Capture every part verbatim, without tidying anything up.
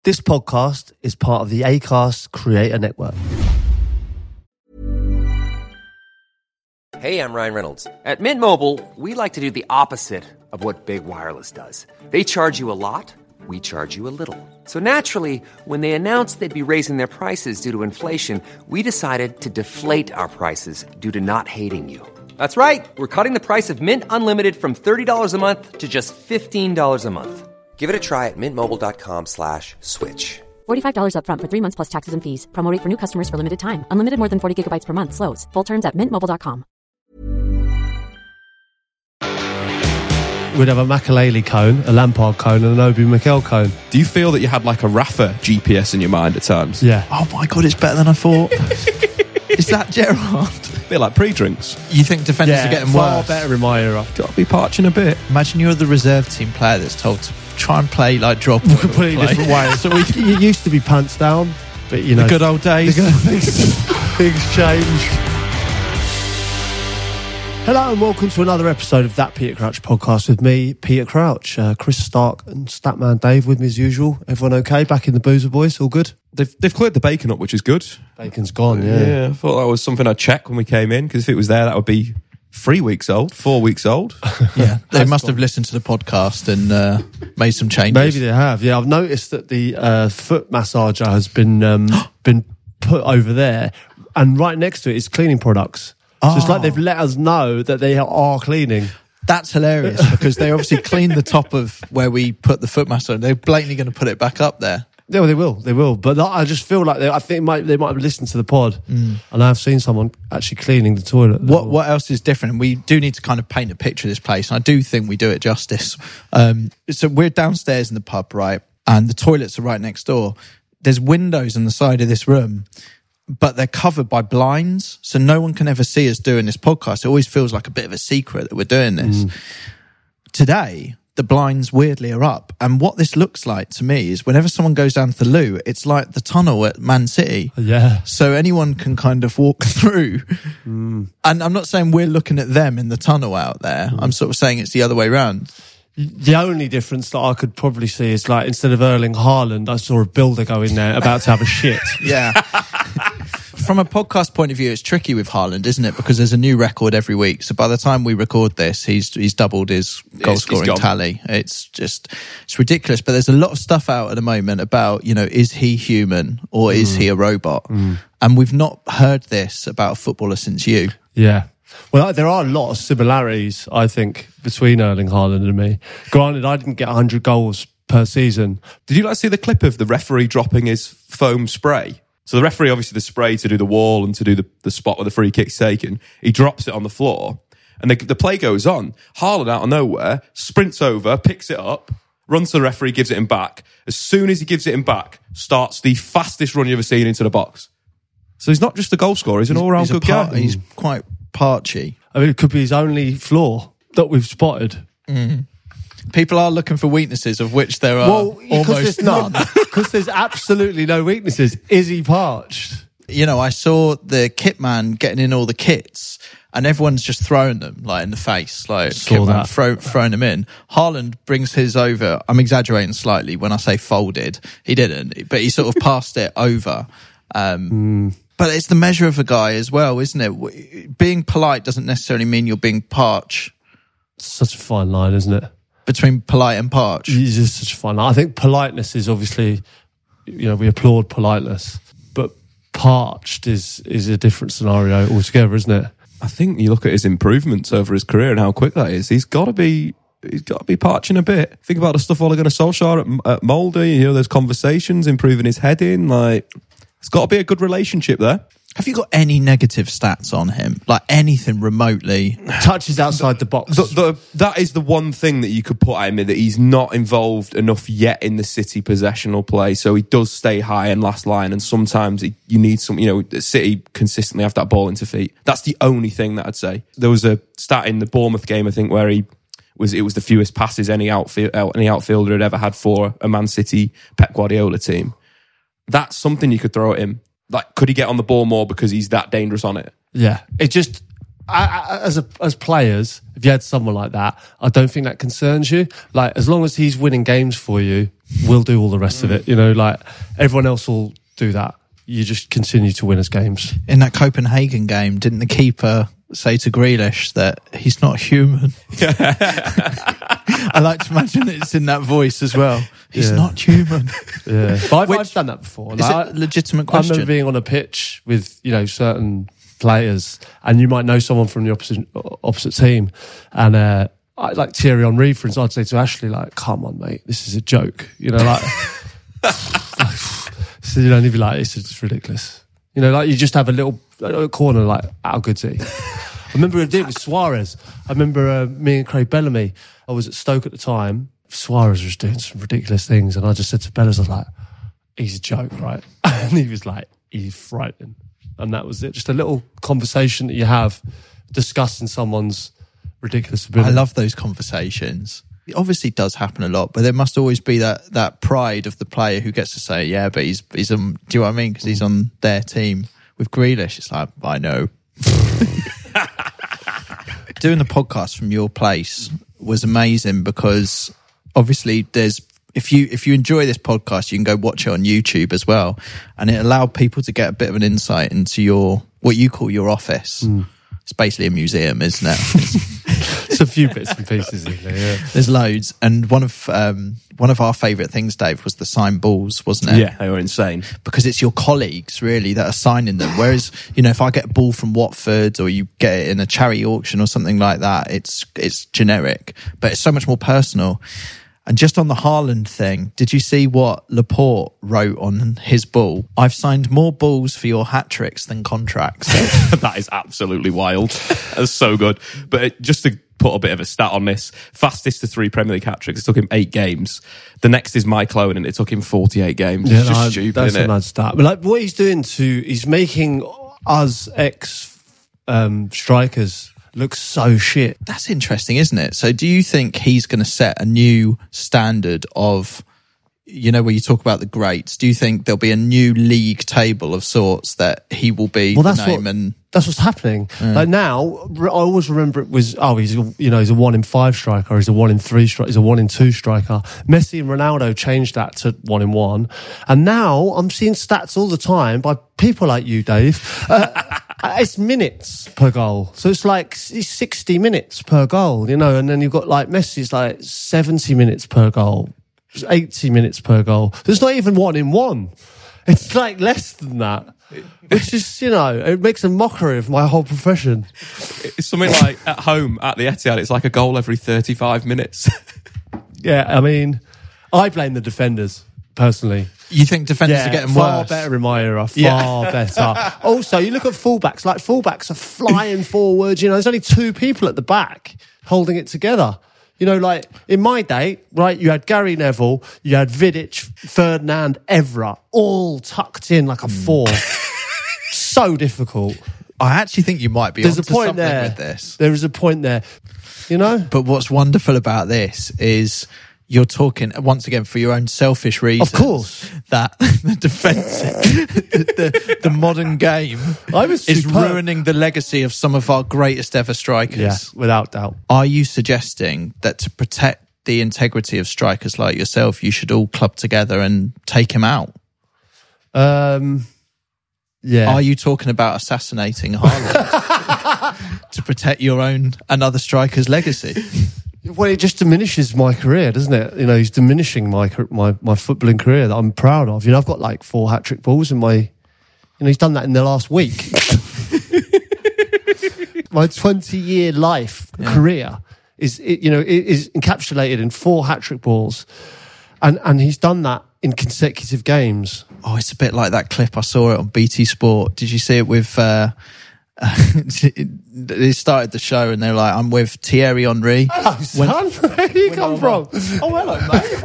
This podcast is part of the Acast Creator Network. Hey, I'm Ryan Reynolds. At Mint Mobile, we like to do the opposite of what Big Wireless does. They charge you a lot, we charge you a little. So naturally, when they announced they'd be raising their prices due to inflation, we decided to deflate our prices due to not hating you. That's right. We're cutting the price of Mint Unlimited from thirty dollars a month to just fifteen dollars a month. Give it a try at mintmobile.com slash switch. forty-five dollars up front for three months plus taxes and fees. Promo rate for new customers for limited time. Unlimited more than forty gigabytes per month. Slows full terms at mint mobile dot com. We'd have a Makaleli cone, a Lampard cone, and an Obi Mikel cone. Do you feel that you had like a Rafa G P S in your mind at times? Yeah. Oh my God, it's better than I thought. Is that Gerrard? A bit like pre-drinks. You think defenders Yeah, are getting far worse? better in my era. Got to be parching a bit. Imagine you're the reserve team player that's told to try and play like drop. Completely different way. So we, it used to be pants down, but you know, The good old days. the good- things, things change. Hello and welcome to another episode of That Peter Crouch podcast with me, Peter Crouch, uh, Chris Stark and Statman Dave with me as usual. Everyone okay? Back in the Boozer Boys? All good? They've, they've cleared the bacon up, which is good. Bacon's gone, yeah. Yeah, I thought that was something I'd check when we came in, because if it was there, that would be three weeks old, four weeks old. Yeah, they must have listened to the podcast and uh, made some changes. Maybe they have. Yeah, I've noticed that the uh, foot massager has been um, been put over there, and right next to it is cleaning products. So it's like they've let us know that they are cleaning. That's hilarious because they obviously cleaned the top of where we put the foot massage. They're blatantly going to put it back up there. Yeah, well, they will. They will. But I just feel like they, I think might, they might have listened to the pod, mm. and I've seen someone actually cleaning the toilet. What What else is different? We do need to kind of paint a picture of this place, and I do think we do it justice. Um, so we're downstairs in the pub, right? And the toilets are right next door. There's windows on the side of this room, but they're covered by blinds, so no one can ever see us doing this podcast. It always feels like a bit of a secret that we're doing this. Mm. Today, the blinds weirdly are up, and what this looks like to me is whenever someone goes down to the loo, it's like the tunnel at Man City. Yeah. So anyone can kind of walk through. Mm. And I'm not saying we're looking at them in the tunnel out there. Mm. I'm sort of saying it's the other way around. The only difference that I could probably see is like instead of Erling Haaland, I saw a builder go in there about to have a shit. Yeah. From a podcast point of view, it's tricky with Haaland, isn't it? Because there's a new record every week. So by the time we record this, he's he's doubled his goal scoring tally. It's just, it's ridiculous. But there's a lot of stuff out at the moment about, you know, is he human or is mm. he a robot? Mm. And we've not heard this about a footballer since you. Yeah. Well, there are a lot of similarities, I think, between Erling Haaland and me. Granted, I didn't get one hundred goals per season. Did you like see the clip of the referee dropping his foam spray? So the referee, obviously the spray to do the wall and to do the, the spot where the free kick's taken, he drops it on the floor and the, the play goes on. Haaland out of nowhere, sprints over, picks it up, runs to the referee, gives it him back. As soon as he gives it him back, starts the fastest run you've ever seen into the box. So he's not just a goal scorer, he's an he's, all-round he's good par- guy. He's quite parchy. I mean, it could be his only flaw that we've spotted. Mm. People are looking for weaknesses, of which there are well, almost none. Because there's absolutely no weaknesses. Is he parched? You know, I saw the kit man getting in all the kits, and everyone's just throwing them like in the face, like kit man throw, throwing them in. Haaland brings his over. I'm exaggerating slightly when I say folded. He didn't, but he sort of passed it over. Um, mm. But it's the measure of a guy as well, isn't it? Being polite doesn't necessarily mean you're being parch. It's such a fine line, isn't it? Between polite and parch. It's just such a fine line. I think politeness is obviously, you know, we applaud politeness, but parched is is a different scenario altogether, isn't it? I think you look at his improvements over his career and how quick that is. He's got to be, he's got to be parching a bit. Think about the stuff Ole Gunnar Solskjaer at, at Molde. You know, there's conversations, improving his heading. Like, it's got to be a good relationship there. Have you got any negative stats on him? Like anything remotely? Touches outside the box. The, the, that is the one thing that you could put at him, that he's not involved enough yet in the City possessional play. So he does stay high and last line. And sometimes he, you need some, you know, City consistently have that ball into feet. That's the only thing that I'd say. There was a stat in the Bournemouth game, I think, where he was, it was the fewest passes any outfield, any outfielder had ever had for a Man City Pep Guardiola team. That's something you could throw at him. Like, could he get on the ball more because he's that dangerous on it? Yeah. It just, I, I, as a, as players, if you had someone like that, I don't think that concerns you. Like, as long as he's winning games for you, we'll do all the rest of it. You know, like everyone else will do that. You just continue to win us games. In that Copenhagen game, didn't the keeper say to Grealish that he's not human? I like to imagine it's in that voice as well. He's Yeah. not human. Yeah, but I've, Which- I've done that before. Is Like, it a legitimate I question? remember being on a pitch with, you know, certain players, and you might know someone from the opposite opposite team, and uh, I, like Thierry Henry, for instance, I'd say to Ashley, like, "Come on, mate, this is a joke," you know, like. So you know, and he'd be like, "It's just ridiculous," you know, like you just have a little, a little corner, like, how good's he? I remember I did it with Suarez. I remember uh, me and Craig Bellamy. I was at Stoke at the time. Suarez was doing some ridiculous things, and I just said to Bellas, I was like, "He's a joke, right?" And he was like, "He's frightening." And that was it. Just a little conversation that you have discussing someone's ridiculous ability. I love those conversations. It obviously does happen a lot, but there must always be that, that pride of the player who gets to say, yeah, but he's, he's um, do you know what I mean? Because he's on their team. With Grealish, it's like, I know. Doing the podcast from your place was amazing because obviously there's, if you if you enjoy this podcast, you can go watch it on YouTube as well. And it allowed people to get a bit of an insight into your, what you call your office. Mm. It's basically a museum, isn't it? It's a few bits and pieces in there, yeah. There's loads. And one of um, one of our favourite things, Dave, was the signed balls, wasn't it? Yeah, they were insane. Because it's your colleagues, really, that are signing them. Whereas, you know, if I get a ball from Watford or you get it in a charity auction or something like that, it's it's generic. But it's so much more personal. And just on the Haaland thing, did you see what Laporte wrote on his ball? I've signed more balls for your hat-tricks than contracts. That is absolutely wild. That's so good. But it, just to put a bit of a stat on this, fastest to three Premier League hat-tricks, it took him eight games. The next is Mike Owen, and it took him forty-eight games. Yeah, It's just no, stupid, that's isn't a it? mad stat. But like, what he's doing to, he's making us ex um, strikers look so shit. That's interesting, isn't it? So do you think he's going to set a new standard of, you know, where you talk about the greats, do you think there'll be a new league table of sorts that he will be Well, the that's name what, and... that's what's happening. Like now, I always remember it was, oh, he's a, you know, he's a one in five striker, he's a one in three striker, he's a one in two striker. Messi and Ronaldo changed that to one in one. And now I'm seeing stats all the time by people like you, Dave. Uh, it's minutes per goal. So it's like it's sixty minutes per goal, you know, and then you've got like Messi's like seventy minutes per goal, eighty minutes per goal. There's not even one in one. It's like less than that. Which is, you know, it makes a mockery of my whole profession. It's something like at home at the Etihad, it's like a goal every thirty-five minutes. Yeah, I mean, I blame the defenders, personally. You think defenders Yeah, are getting far worse? better in my era, far Yeah. better. Also, you look at fullbacks, like fullbacks are flying forward, you know, there's only two people at the back holding it together. You know, like in my day, right, you had Gary Neville, you had Vidic, Ferdinand, Evra, all tucked in like a four. So difficult. I actually think you might be There's a onto point something there. with this. There is a point there. You know? But what's wonderful about this is you're talking, once again, for your own selfish reasons. Of course. That the defence, the, the, the modern game I was is superb. ruining the legacy of some of our greatest ever strikers. Yeah, without doubt. Are you suggesting that to protect the integrity of strikers like yourself, you should all club together and take him out? Um, yeah. Are you talking about assassinating Haaland to protect your own and other strikers' legacy? Well, it just diminishes my career, doesn't it? You know, he's diminishing my my my footballing career that I'm proud of. You know, I've got like four hat trick balls in my. You know, he's done that in the last week. My twenty year life Yeah. career is, you know, is encapsulated in four hat trick balls, and and he's done that in consecutive games. Oh, it's a bit like that clip. I saw it on B T Sport. Did you see it with... Uh, they started the show and they're like, I'm with Thierry Henry. Oh, son, where do you come from? Oh, hello, mate.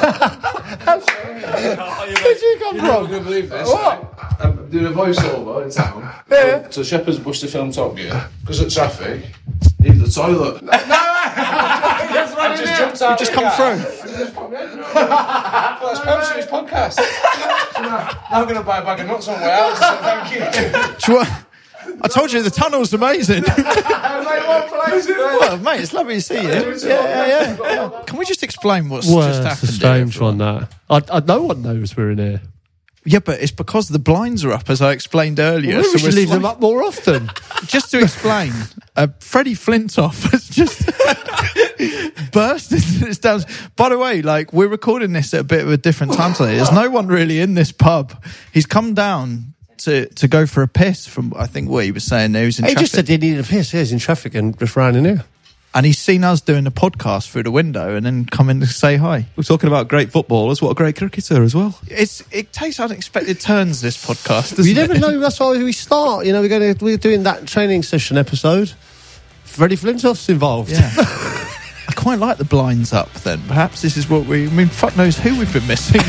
Where do you come You're not from? going to believe this. What? I'm doing a voiceover in town. Yeah. To Shepherd's Bush to film Top Gear. Because at traffic, need the toilet. No! I just jumped out. You just come through. Well, that's coaching his podcast. So now, now I'm going to buy a bag of nuts on way out. So thank you. Do you want, I told you the tunnel's amazing. Well, mate, it's lovely to see you. Yeah, yeah, yeah, yeah. Can we just explain what's Well, just it's happened? a strange here, one, that. I, I, no one knows we're in here. Yeah, but it's because the blinds are up, as I explained earlier. Well, so we should we're leave them slight- up more often. Just to explain, uh, Freddie Flintoff has just burst into this down. By the way, like, we're recording this at a bit of a different time today. There's no one really in this pub. He's come down to, to go for a piss from, I think, what he was saying there. He was in He traffic. just said he needed a piss. He's in traffic and just ran in here. And he's seen us doing a podcast through the window and then come in to say hi. We're talking about great footballers. What a great cricketer as well. It's It takes unexpected turns, this podcast, doesn't You never it? know. That's why we start. You know, we're going to we're doing that training session episode. Freddie Flintoff's involved. Yeah. I quite like the blinds up then. Perhaps this is what we... I mean, fuck knows who we've been missing.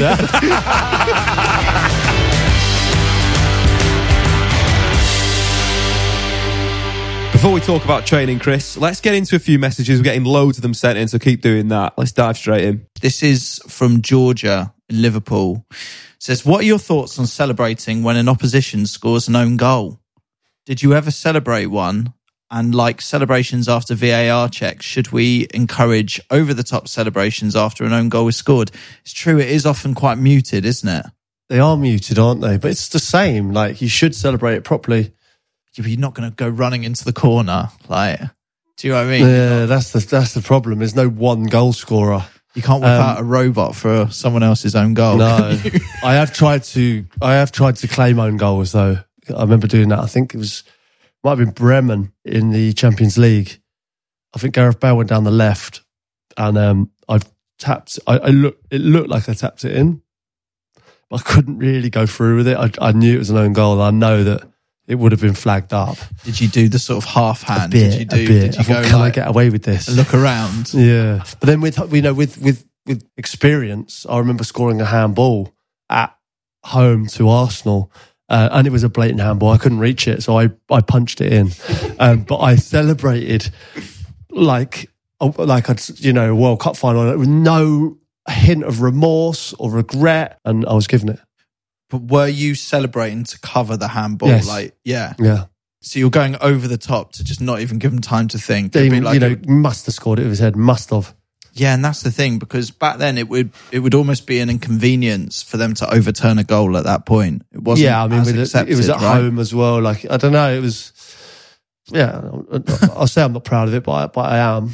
Before we talk about training, Chris, let's get into a few messages. We're getting loads of them sent in, so keep doing that. Let's dive straight in. This is from Georgia in Liverpool. It says, what are your thoughts on celebrating when an opposition scores an own goal? Did you ever celebrate one? And like celebrations after V A R checks, should we encourage over-the-top celebrations after an own goal is scored? It's true, it is often quite muted, isn't it? They are muted, aren't they? But it's the same. Like, you should celebrate it properly. You're not going to go running into the corner. Like, do you know what I mean? Yeah, that's the that's the problem. There's no one goal scorer. You can't whip Um, out a robot for someone else's own goal. No, can you? I have tried to. I have tried to claim own goals though. I remember doing that. I think it was might have been Bremen in the Champions League. I think Gareth Bale went down the left, and um, I tapped. I, I looked. It looked like I tapped it in, but I couldn't really go through with it. I, I knew it was an own goal. And I know that it would have been flagged up. Did you do the sort of half A hand? bit, Did you do? a bit. Did you I thought, go can like, I get away with this? look around? Yeah, but then with you know with with with experience, I remember scoring a handball at home to Arsenal, uh, and it was a blatant handball. I couldn't reach it, so I I punched it in. Um, but I celebrated like like I'd you know World Cup final with no hint of remorse or regret, and I was giving it. But were you celebrating to cover the handball? Yes. Like, yeah. Yeah, So you're going over the top to just not even give him time to think. It'd They, be like you know, a- must have scored it with his head. Must have. yeah, and that's the thing, because back then it would it would almost be an inconvenience for them to overturn a goal at that point. It wasn't. Yeah, I mean, as with it, accepted, it was at right? home as well. Like, I don't know, it was. Yeah, I'll say I'm not proud of it, but I, but I am.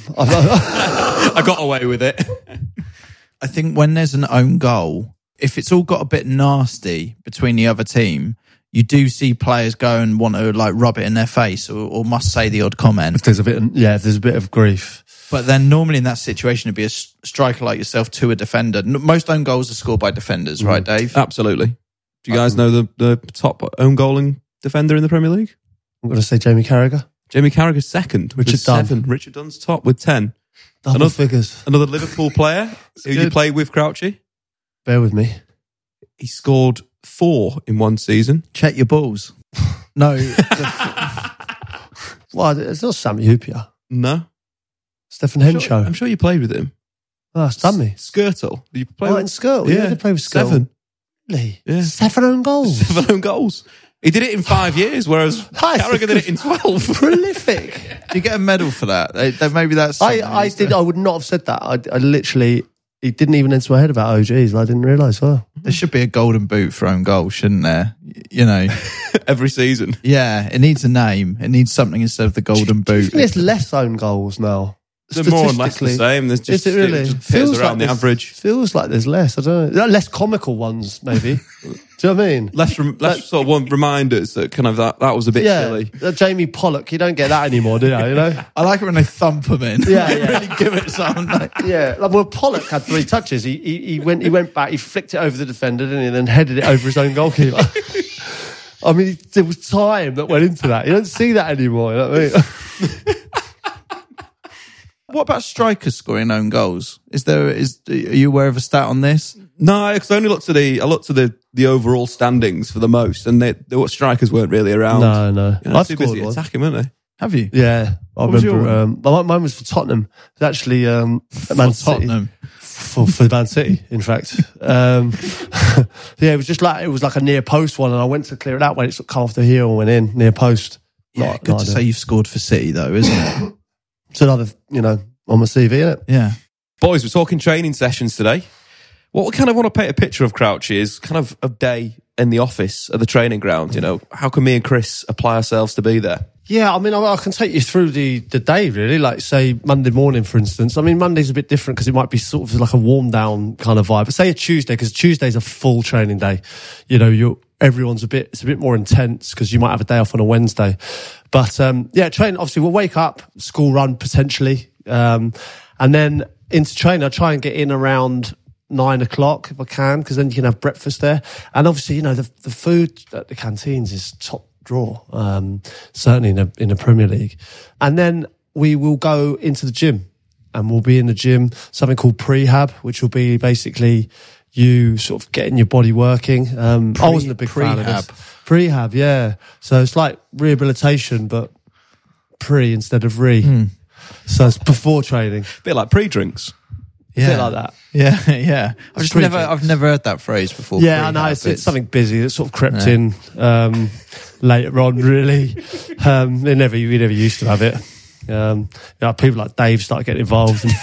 I got away with it. I think when there's an own goal, if it's all got a bit nasty between the other team, you do see players go and want to like rub it in their face or, or must say the odd comment. If there's a bit, yeah, if there's a bit of grief. But then normally in that situation, it'd be a s- striker like yourself to a defender. N- Most own goals are scored by defenders, right, Dave? Absolutely. Do you guys know the, the top own goaling defender in the Premier League? I'm going to say Jamie Carragher. Jamie Carragher's second. with Richard Dunn. seven. Richard Dunn's top with ten. Double Another- figures. Another Liverpool player who you good. played with, Crouchy. Bear with me. He scored four in one season. Check your balls. No. the- Well, it's not Sammy Hupia. No. Stefan I'm Henshaw. sure, I'm sure you played with him. Oh, that's done me. Skirtle. Did you play Martin with Skirtle. Yeah, I did play with Skirtle. Seven. Really? Yeah. Seven own goals. Seven own goals. He did it in five years, whereas Nice. Carragher did it in twelve. Prolific. do you get a medal for that? They- they- Maybe that's. I, something I he's did. done. I would not have said that. I, I literally, it didn't even enter my head about O Gs. I didn't realise. Well, There should be a golden boot for own goal, shouldn't there? Y- You know. Every season. Yeah, it needs a name. It needs something instead of the golden boot. there's less own goals now. They're more or less the Statistically. same. There's just, Is it really? just feels around the there's- average. Feels like there's less. I don't know. Less comical ones, maybe. Do you know what I mean? Less, rem- less sort of one reminders that kind of that, that was a bit Yeah, silly. uh, Jamie Pollock. You don't get that anymore, do you? You know? I like it when they thump him in. Yeah, They yeah. really give it something. Like, Yeah. Like, well, Pollock had three touches. He, he he went he went back. He flicked it over the defender, didn't he? And then headed it over his own goalkeeper. I mean, there was time that went into that. You don't see that anymore. You know what I mean? what about strikers scoring own goals? Is there? Is are you aware of a stat on this? No, because I only looked at the I looked at the, the overall standings for the most, and they, the strikers weren't really around. No, no. You know, I've too busy scored one. attacking, weren't they? Have you? Yeah, I What was remember. your Um, mine mine was for Tottenham. It's actually um, Man For City. Tottenham. For, for Man City, in fact. Um, yeah, it was just like it was like a near post one, and I went to clear it out when it sort of come off the heel and went in near post. Yeah, Not- good not to ideal. say you've scored for City, though, isn't it? It's another, you know, on my C V, isn't it? Yeah. Boys, we're talking training sessions today. What we kind of want to paint a picture of Crouchy is kind of a day in the office at the training ground. You know, how can me and Chris apply ourselves to be there? Yeah, I mean, I, I can take you through the, the day, really. Like, say, Monday morning, for instance. I mean, Monday's a bit different because it might be sort of like a warm down kind of vibe. But say a Tuesday, because Tuesday's a full training day. You know, you're, everyone's a bit, it's a bit more intense because you might have a day off on a Wednesday. But, um, yeah, train, obviously, we'll wake up, school run potentially. Um, and then into training, I try and get in around nine o'clock if I can, because then you can have breakfast there. And obviously, you know, the, the food at the canteens is top draw, um, certainly in a, in the Premier League. And then we will go into the gym and we'll be in the gym, something called prehab, which will be basically you sort of getting your body working. Um, I wasn't a big fan of this. Prehab, yeah. So it's like rehabilitation, but pre instead of re. Mm. So it's before training. A bit like pre-drinks. Yeah. A bit like that. Yeah, yeah. I've just never, I've never heard that phrase before. Yeah, I know. It's, it's something busy that sort of crept yeah. in um, later on, really. Um, they never, we never used to have it. Um, you know, people like Dave started getting involved and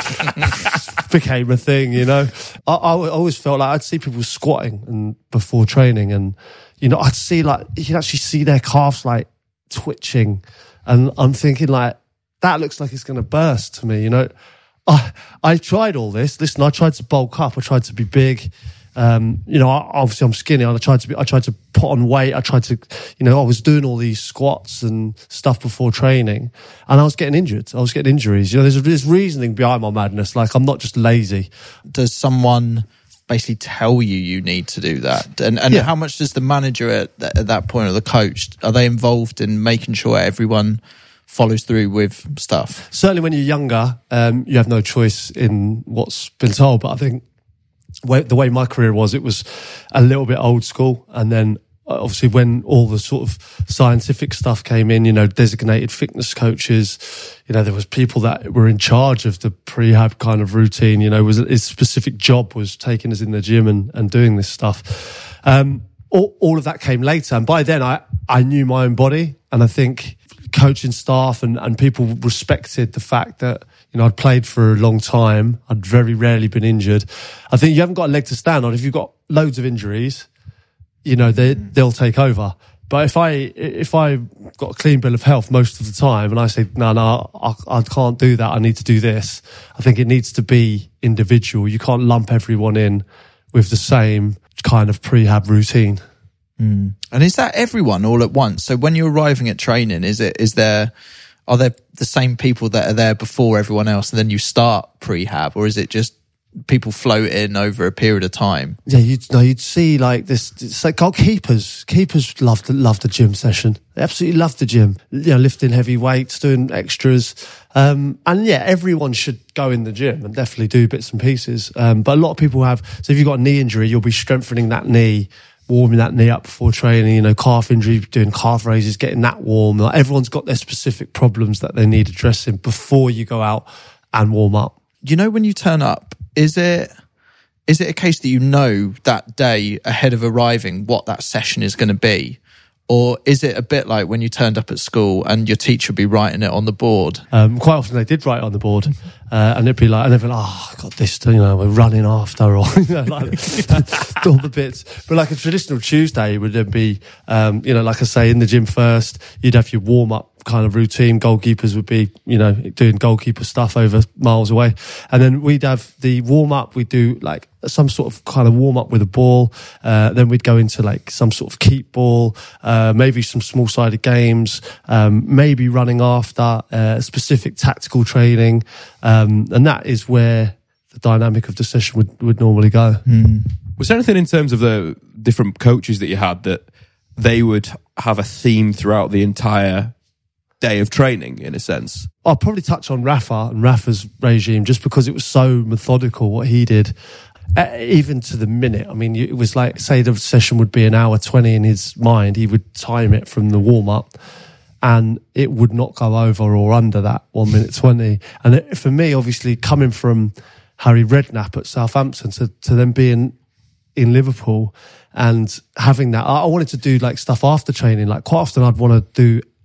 became a thing, you know. I, I always felt like I'd see people squatting and before training, and, you know, I'd see like, you can actually see their calves like twitching, and I'm thinking like, that looks like it's going to burst to me, you know. I, I tried all this. Listen, I tried to bulk up. I tried to be big. Um, you know, I, obviously I'm skinny. I tried to be, I tried to put on weight. I tried to, you know, I was doing all these squats and stuff before training, and I was getting injured. I was getting injuries. You know, there's, there's reasoning behind my madness. Like, I'm not just lazy. Does someone basically tell you you need to do that? And, and yeah. how much does the manager at, th- at that point, or the coach, are they involved in making sure everyone follows through with stuff? Certainly when you're younger, um, you have no choice in what's been told. But I think way, the way my career was, it was a little bit old school. And then obviously when all the sort of scientific stuff came in, you know, designated fitness coaches, you know, there was people that were in charge of the prehab kind of routine, you know, was his specific job was taking us in the gym and, and doing this stuff. Um, all, all of that came later. And by then I, I knew my own body. And I think coaching staff and, and people respected the fact that, you know, I'd played for a long time. I'd very rarely been injured. I think you haven't got a leg to stand on. If you've got loads of injuries, you know, they, they'll take over. But if I, if I got a clean bill of health most of the time and I say, no, no, I, I can't do that. I need to do this. I think it needs to be individual. You can't lump everyone in with the same kind of prehab routine. Mm. And is that everyone all at once? So when you're arriving at training, is it, is there, are there the same people that are there before everyone else and then you start prehab, or is it just people float in over a period of time? Yeah, you'd know, you'd see like this, it's like goalkeepers, keepers love the, love the gym session. They absolutely love the gym, you know, lifting heavy weights, doing extras. Um, and yeah, everyone should go in the gym and definitely do bits and pieces. Um, but a lot of people have, so if you've got a knee injury, you'll be strengthening that knee, warming that knee up before training, you know, calf injury, doing calf raises, getting that warm. Like, everyone's got their specific problems that they need addressing before you go out and warm up. You know, when you turn up, is it is it a case that you know that day ahead of arriving what that session is going to be? Or is it a bit like when you turned up at school and your teacher would be writing it on the board? Um, quite often they did write it on the board, uh, and it'd be like, and they'd be like, oh, I got this, you know, we're running after, or, you know, like, all the bits. But like a traditional Tuesday would then be, um, you know, like I say, in the gym first, you'd have your warm up kind of routine. Goalkeepers would be, you know, doing goalkeeper stuff over miles away. And then we'd have the warm up, we'd do like some sort of kind of warm up with a ball. Uh, then we'd go into like some sort of keep ball, uh, maybe some small sided games, um, maybe running after, uh, specific tactical training. Um, and that is where the dynamic of the session would, would normally go. Mm. Was there anything in terms of the different coaches that you had that they would have a theme throughout the entire day of training, in a sense? I'll probably touch on Rafa and Rafa's regime just because it was so methodical what he did, uh, even to the minute. I mean, it was like, say the session would be an hour twenty in his mind, he would time it from the warm-up and it would not go over or under that one minute twenty. And it, for me, obviously, coming from Harry Redknapp at Southampton to, to then being in Liverpool and having that, I, I wanted to do like stuff after training. Like quite often I'd want to do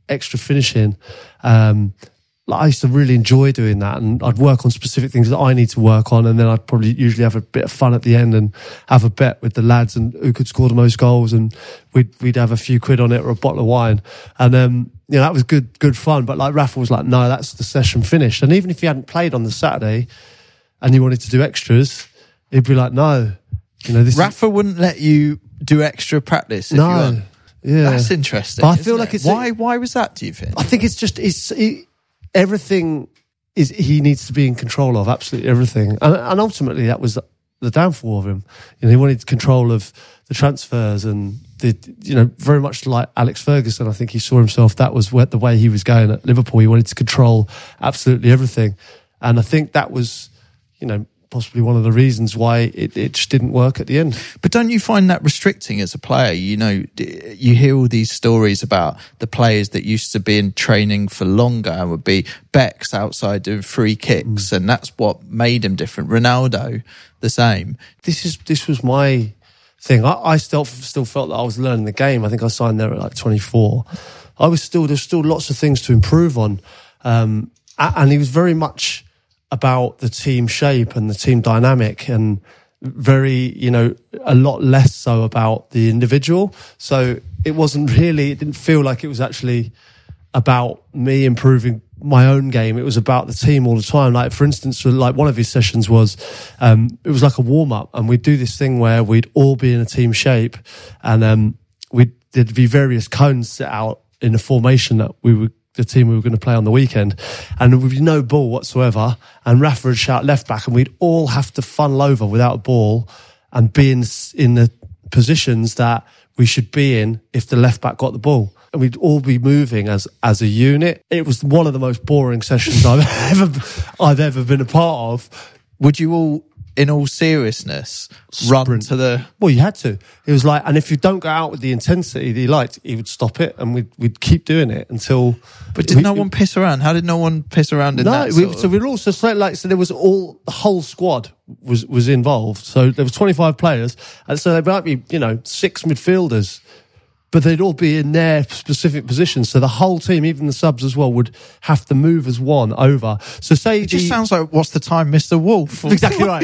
extra finishing. Um, like I used to really enjoy doing that, and I'd work on specific things that I need to work on, and then I'd probably usually have a bit of fun at the end and have a bet with the lads and who could score the most goals, and we'd we'd have a few quid on it or a bottle of wine, and um, you know, that was good good fun. But like Rafa was like, no, that's the session finished. And even if he hadn't played on the Saturday, and you wanted to do extras, he'd be like, no, you know, this Rafa is- wouldn't let you do extra practice. If no, you want. yeah, That's interesting. But I isn't feel it? like it's why. Why was that? Do you think? I think it's just it's it, everything is he needs to be in control of, absolutely everything, and, and ultimately that was the downfall of him. You know, he wanted control of the transfers and the, you know, very much like Alex Ferguson. I think he saw himself, that was where, the way he was going at Liverpool. He wanted to control absolutely everything, and I think that was, you know, possibly one of the reasons why it, it just didn't work at the end. But don't you find that restricting as a player? You know, you hear all these stories about the players that used to be in training for longer and would be Becks outside doing free kicks, mm. and that's what made him different. Ronaldo, the same. This is this was my thing. I, I still still felt that I was learning the game. I think I signed there at like twenty-four. I was still there's still lots of things to improve on, um, and he was very much about the team shape and the team dynamic, and very, you know, a lot less so about the individual. So it wasn't really, it didn't feel like it was actually about me improving my own game. It was about the team all the time. Like, for instance, like one of his sessions was, um, it was like a warm up, and we'd do this thing where we'd all be in a team shape, and um, we'd, there'd be various cones set out in a formation that we would, the team we were going to play on the weekend, and with no ball whatsoever, and Rafa would shout left back, and we'd all have to funnel over without a ball and be in, in the positions that we should be in if the left back got the ball, and we'd all be moving as as a unit. It was one of the most boring sessions I've ever I've ever been a part of. Would you all, in all seriousness, run Sprint. to the... Well, you had to. It was like, and if you don't go out with the intensity that he liked, he would stop it, and we'd we'd keep doing it until. But did we, no one piss around? How did no one piss around in no, that? we, sort so of- we were also so like so there was all the whole squad was was involved. So there was twenty-five players, and so there might be, you know, six midfielders, but they'd all be in their specific positions. So the whole team, even the subs as well, would have to move as one over. So say It just the, sounds like, what's the time, Mister Wolf? exactly right.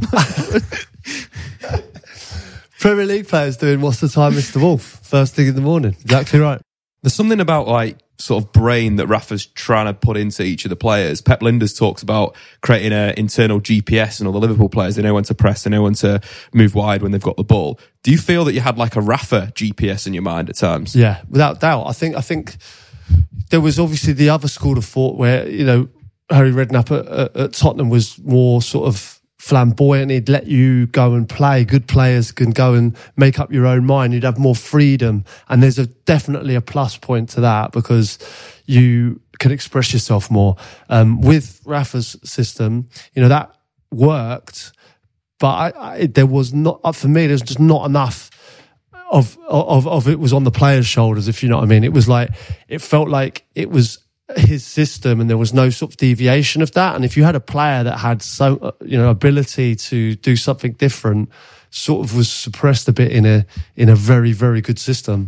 Premier League players doing what's the time, Mister Wolf, first thing in the morning. Exactly right. There's something about like sort of brain that Rafa's trying to put into each of the players. Pep Linders talks about creating an internal G P S, and all the Liverpool players, they know when to press, they know when to move wide when they've got the ball. Do you feel that you had like a Rafa G P S in your mind at times? Yeah, without doubt. I think I think there was obviously the other school of thought where, you know, Harry Redknapp at, at, at Tottenham was more sort of flamboyant. He'd let you go and play. Good players can go and make up your own mind. You'd have more freedom, and there's a definitely a plus point to that because you can express yourself more. Um, with Rafa's system, you know, that worked, but I, I, there was not, for me, there's just not enough of of of it was on the players' shoulders, if you know what I mean. It was like, it felt like it was his system, and there was no sort of deviation of that. And if you had a player that had so, you know, ability to do something different, sort of was suppressed a bit in a in a very, very good system.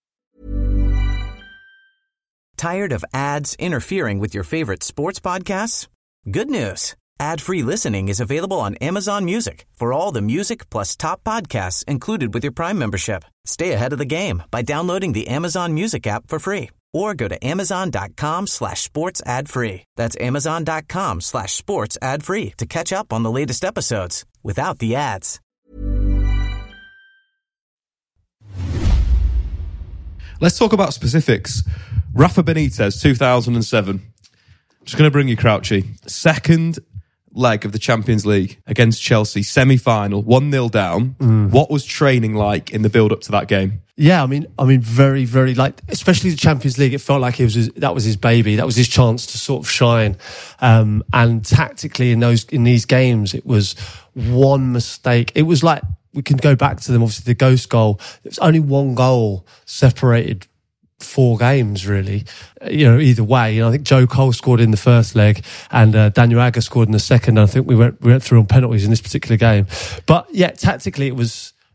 Tired of ads interfering with your favorite sports podcasts? Good news. Ad-free listening is available on Amazon Music for all the music plus top podcasts included with your Prime membership. Stay ahead of the game by downloading the Amazon Music app for free, or go to amazon.com slash sports ad free. That's amazon.com slash sports ad free to catch up on the latest episodes without the ads. Let's talk about specifics. Rafa Benitez, two thousand seven. Just going to bring you Crouchy. Second leg of the Champions League against Chelsea, semi-final, one nil down. Mm. What was training like in the build-up to that game? Yeah, I mean, I mean, very, very, like, especially the Champions League, it felt like it was his, that was his baby. That was his chance to sort of shine. Um, and tactically in those, in these games, it was one mistake. It was like, we can go back to them, obviously the Ghost goal. It was only one goal separated four games, really. You know, either way. You know, I think Joe Cole scored in the first leg, and uh, Daniel Agger scored in the second. And I think we went we went through on penalties in this particular game. But yeah, tactically, it was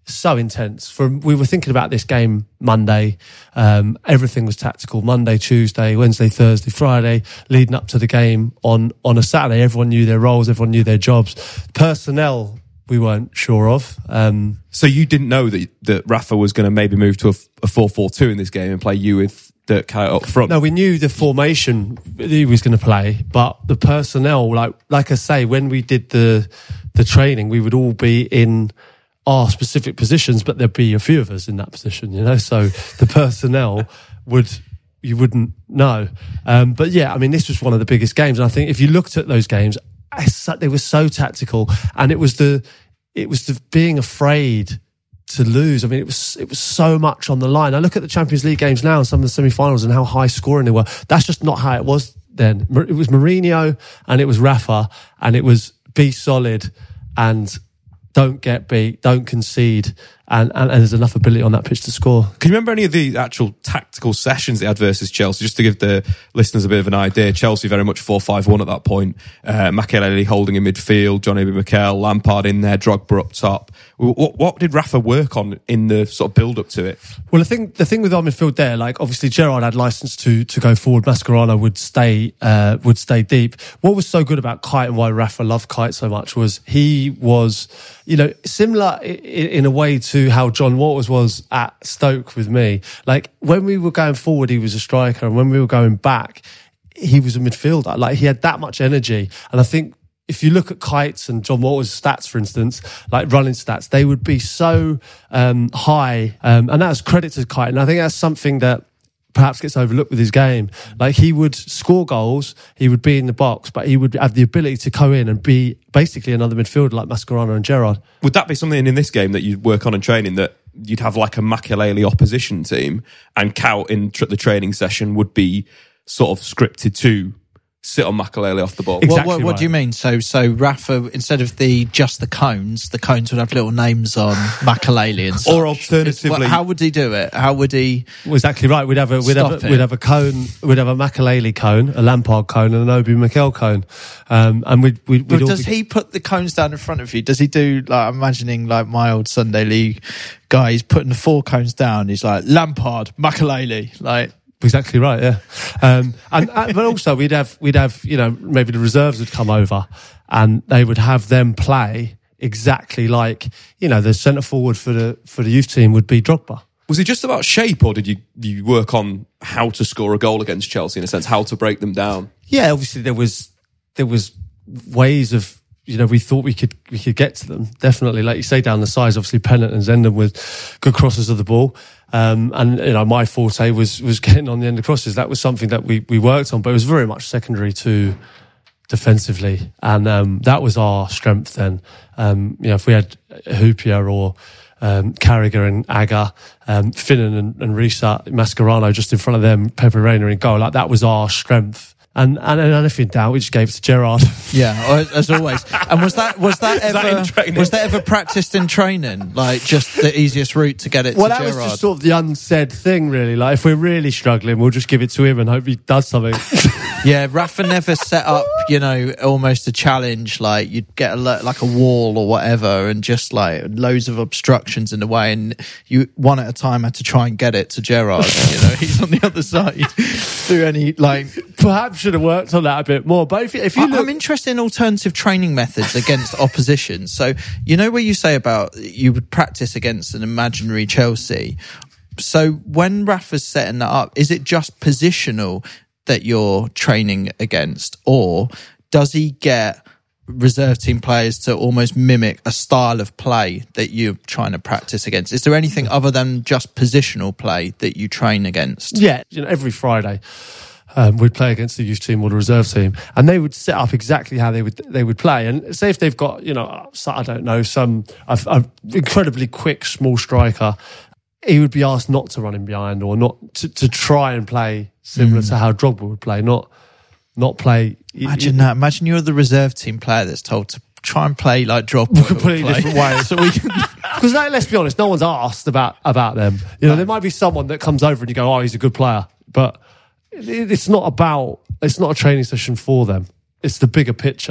so intense. From we were thinking about this game Monday, um, everything was tactical. Monday, Tuesday, Wednesday, Thursday, Friday, leading up to the game on on a Saturday. Everyone knew their roles, everyone knew their jobs. Personnel we weren't sure of. Um, so you didn't know that that Rafa was going to maybe move to a, a four four two in this game and play you with Dirk Kuyt up front? No, we knew the formation he was going to play, but the personnel, like like I say, when we did the the training, we would all be in our specific positions, but there'd be a few of us in that position, you know. So the personnel would you wouldn't know. Um, but yeah, I mean, this was one of the biggest games, and I think if you looked at those games, they were so tactical, and it was the it was the being afraid to lose. I mean, it was it was so much on the line. I look at the Champions League games now and some of the semi-finals and how high scoring they were. That's just not how it was then. It was Mourinho and it was Rafa, and it was be solid and don't get beat, don't concede, and, and, and there's enough ability on that pitch to score. Can you remember any of the actual tactical sessions they had versus Chelsea? Just to give the listeners a bit of an idea, Chelsea very much four five one at that point. Uh, Makelele holding in midfield, John Obi Mikel, Lampard in there, Drogba up top. What, what did Rafa work on in the sort of build-up to it? Well, the thing, the thing with our midfield there, like obviously Gerrard had license to to go forward. Mascherano would stay uh, would stay deep. What was so good about Kuyt and why Rafa loved Kuyt so much was he was, you know, similar in, in a way to how John Waters was at Stoke with me. Like when we were going forward, he was a striker, and when we were going back, he was a midfielder. Like he had that much energy, and I think if you look at Kuyt's and John Waters' stats, for instance, like running stats, they would be so um, high, um, and that's credit to Kuyt. And I think that's something that perhaps gets overlooked with his game. Like he would score goals, he would be in the box, but he would have the ability to go in and be basically another midfielder like Mascherano and Gerrard. Would that be something in this game that you'd work on in training, that you'd have like a Makelele opposition team, and Kuyt in tr- the training session would be sort of scripted to sit on Makelele off the ball? Exactly what what, what right. do you mean? So so Rafa, instead of the just the cones, the cones would have little names on Makelele and such. Or alternatively, Well, how would he do it? How would he? Well, exactly right. We'd have a we'd Stop have a, it. we'd have a cone, we'd have a Makelele cone, a Lampard cone, and an Obi Mikel cone, um, and we'd we'd. we'd But all does be, he put the cones down in front of you? Does he do like I'm imagining like my old Sunday League guy? He's putting the four cones down. He's like Lampard, Makelele, like. Exactly right, yeah. Um, and, and but also we'd have we'd have you know maybe the reserves would come over and they would have them play exactly like you know the centre forward for the for the youth team would be Drogba. was it just about shape, or did you you work on how to score a goal against Chelsea in a sense, how to break them down? Yeah, obviously there was there was ways of. You know, we thought we could we could get to them. Definitely, like you say, down the sides. Obviously, Pennant and Zenden with good crosses of the ball, um, and you know, my forte was was getting on the end of crosses. That was something that we we worked on, but it was very much secondary to defensively, and um, that was our strength then. Um, you know, if we had Hyypiä or um, Carragher and Agger, um, Finnan and, and Risa, Mascherano just in front of them, Pepe Reina in goal, like that was our strength. And, and and if in doubt, we just gave it to Gerrard. Yeah, as always. And was that was that that in ever training? was that ever practiced in training? Like just the easiest route to get it Well, to that Gerrard? was just sort of the unsaid thing, really. Like, if we're really struggling, we'll just give it to him and hope he does something. Yeah, Rafa never set up, you know, almost a challenge. Like you'd get a lo- like a wall or whatever, and just like loads of obstructions in the way, and you one at a time had to try and get it to Gerrard. You know, he's on the other side. Do any like Perhaps should have worked on that a bit more. But if, if you I, look, I'm interested in alternative training methods against opposition. So, you know, where you say about you would practice against an imaginary Chelsea. So when Rafa's setting that up, is it just positional that you're training against, or does he get reserve team players to almost mimic a style of play that you're trying to practice against? Is there anything other than just positional play that you train against? yeah, you know, every Friday. Um, we'd play against the youth team or the reserve team, and they would set up exactly how they would they would play. And say if they've got, you know, I don't know, some a, a incredibly quick small striker, he would be asked not to run in behind or not to, to try and play similar mm. to how Drogba would play, not not play. Imagine that. Imagine you're the reserve team player that's told to try and play like Drogba. Completely different way. So we can, because like, let's be honest, no one's asked about about them. You know, there might be someone that comes over and you go, oh, he's a good player, but it's not about, it's not a training session for them. It's the bigger picture.